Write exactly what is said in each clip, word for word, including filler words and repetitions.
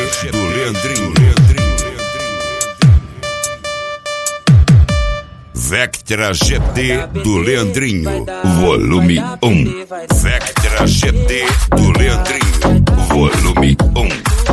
do Leandrinho. Vectra G T do Leandrinho, volume um. Vectra G T do Leandrinho, volume um.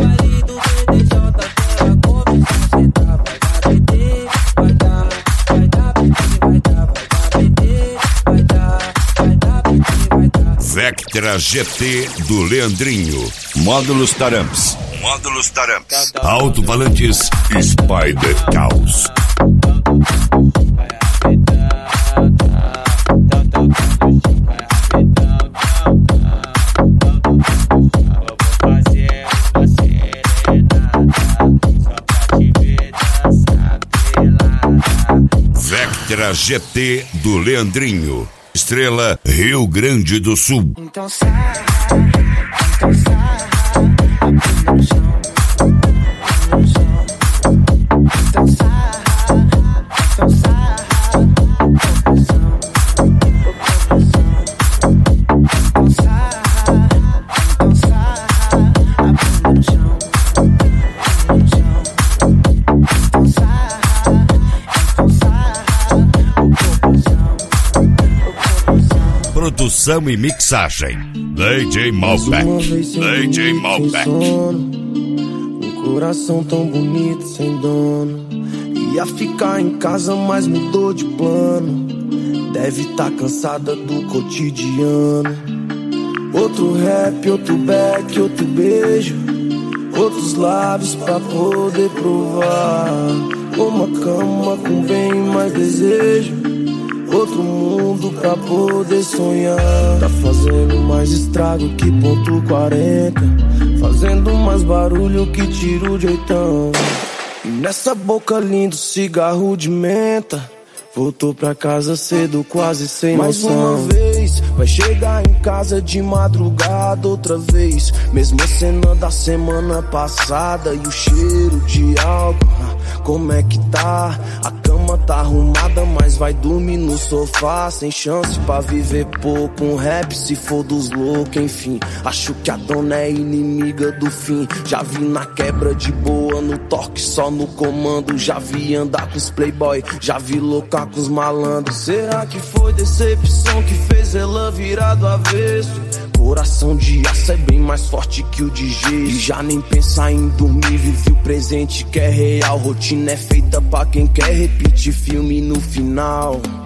Vectra G T do Leandrinho. Módulos Taramps. Módulos Taramps. Alto-falantes Spider Caos. Vectra G T do Leandrinho. Estrela Rio Grande do Sul. Então sai, então sai, no chão, no chão. Então sai, então sai, oposição, oposição. Então sai, então sai, a bunda no chão, no chão. Então sai, então sai, oposição. Produção e mixagem D J Malbec. D J Malbec. Um coração tão bonito sem dono. Ia ficar em casa, mas mudou de plano. Deve tá cansada do cotidiano. Outro rap, outro back, outro beijo. Outros lábios pra poder provar. Uma cama com bem mais desejo. Outro mundo pra poder sonhar. Tá fazendo mais estrago que ponto quarenta. Fazendo mais barulho que tiro de oitão. E nessa boca lindo cigarro de menta. Voltou pra casa cedo, quase sem noção. Mais uma vez, vai chegar em casa de madrugada outra vez. Mesma cena da semana passada. E o cheiro de álcool, como é que tá? A cama tá arrumada, mas vai dormir no sofá. Sem chance pra viver pouco. Um rap se for dos loucos, enfim. Acho que a dona é inimiga do fim. Já vi na quebra de boa, no toque só no comando. Já vi andar com os playboy, já vi loucar com os malandros. Será que foi decepção que fez ela virar do avesso? Coração de aço é bem mais forte que o de gesso. E já nem pensar em dormir, vive o presente que é real. Rotina é feita pra quem quer repetir filme no final.